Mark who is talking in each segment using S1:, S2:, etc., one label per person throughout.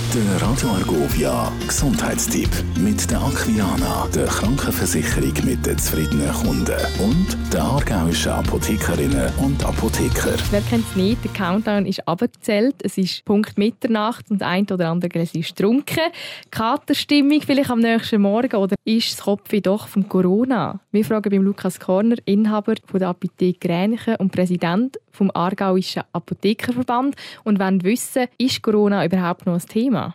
S1: Der Radio Argovia Gesundheitstipp mit der Aquiana, der Krankenversicherung mit den zufriedenen Kunden und der aargauischen Apothekerinnen und Apotheker.
S2: Wer kennt es nicht? Der Countdown ist abgezählt. Es ist Punkt Mitternacht und ein oder andere Gläschen ist getrunken. Katerstimmung vielleicht am nächsten Morgen oder ist das Kopfweh doch vom Corona? Wir fragen beim Lukas Korner, Inhaber von der Apotheke Gränichen und Präsident vom Aargauischen Apothekerverband, und wollen wissen, ist Corona überhaupt noch ein Thema?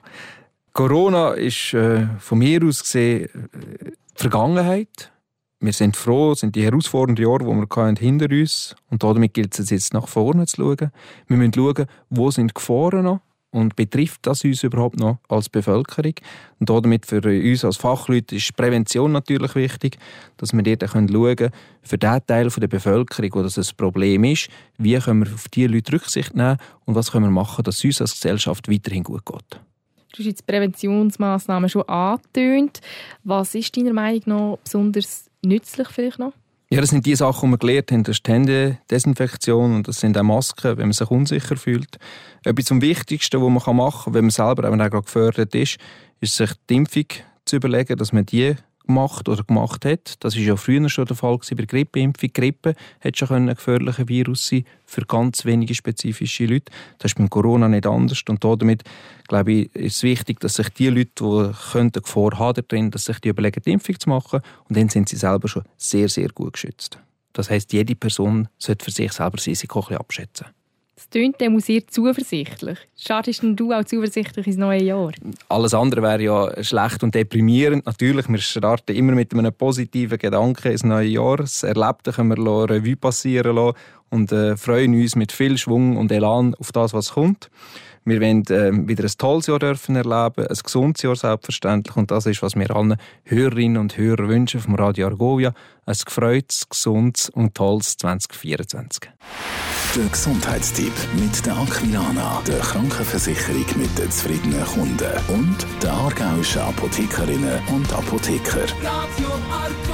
S3: Corona ist von mir aus gesehen Vergangenheit. Wir sind froh, sind die herausfordernden Jahre, die wir hinter uns hatten. Und damit gilt es jetzt nach vorne zu schauen. Wir müssen schauen, wo sind die Gefahren noch und betrifft das uns überhaupt noch als Bevölkerung. Und damit für uns als Fachleute ist Prävention natürlich wichtig, dass wir dort schauen können, für den Teil der Bevölkerung, wo das ein Problem ist, wie können wir auf diese Leute Rücksicht nehmen und was können wir machen, dass es uns als Gesellschaft weiterhin gut geht.
S2: Du hast jetzt Präventionsmaßnahmen schon angetönt. Was ist deiner Meinung nach besonders nützlich vielleicht noch?
S3: Ja, das sind die Sachen, die wir gelernt haben. Das ist die Händedesinfektion und das sind auch Masken, wenn man sich unsicher fühlt. Etwas am Wichtigsten, was man machen kann, wenn man selber auch gerade gefördert ist sich die Impfung zu überlegen, dass man die gemacht oder gemacht hat. Das war ja früher schon der Fall bei der Grippeimpfung. Grippe hätte schon ein gefährlicher Virus sein für ganz wenige spezifische Leute. Das ist beim Corona nicht anders. Und damit, glaube ich, ist es wichtig, dass sich die Leute, die eine Gefahr haben drin, dass sich die überlegen, die Impfung zu machen. Und dann sind sie selber schon sehr, sehr gut geschützt. Das heisst, jede Person sollte für sich selber das Risiko ein bisschen abschätzen.
S2: Das tönt dem sehr zuversichtlich. Startest du auch zuversichtlich ins neue Jahr?
S3: Alles andere wäre ja schlecht und deprimierend. Natürlich, wir starten immer mit einem positiven Gedanken ins neue Jahr. Das Erlebte können wir Revue passieren lassen und freuen uns mit viel Schwung und Elan auf das, was kommt. Wir wollen wieder ein tolles Jahr dürfen erleben, ein gesundes Jahr selbstverständlich. Und das ist, was wir allen Hörerinnen und Hörern wünschen vom Radio Argovia. Ein gefreutes, gesundes und tolles 2024.
S1: Der Gesundheitstipp mit der Aquiana, der Krankenversicherung mit den zufriedenen Kunden und der aargauischen Apothekerinnen und Apotheker.
S4: Radio Argovia.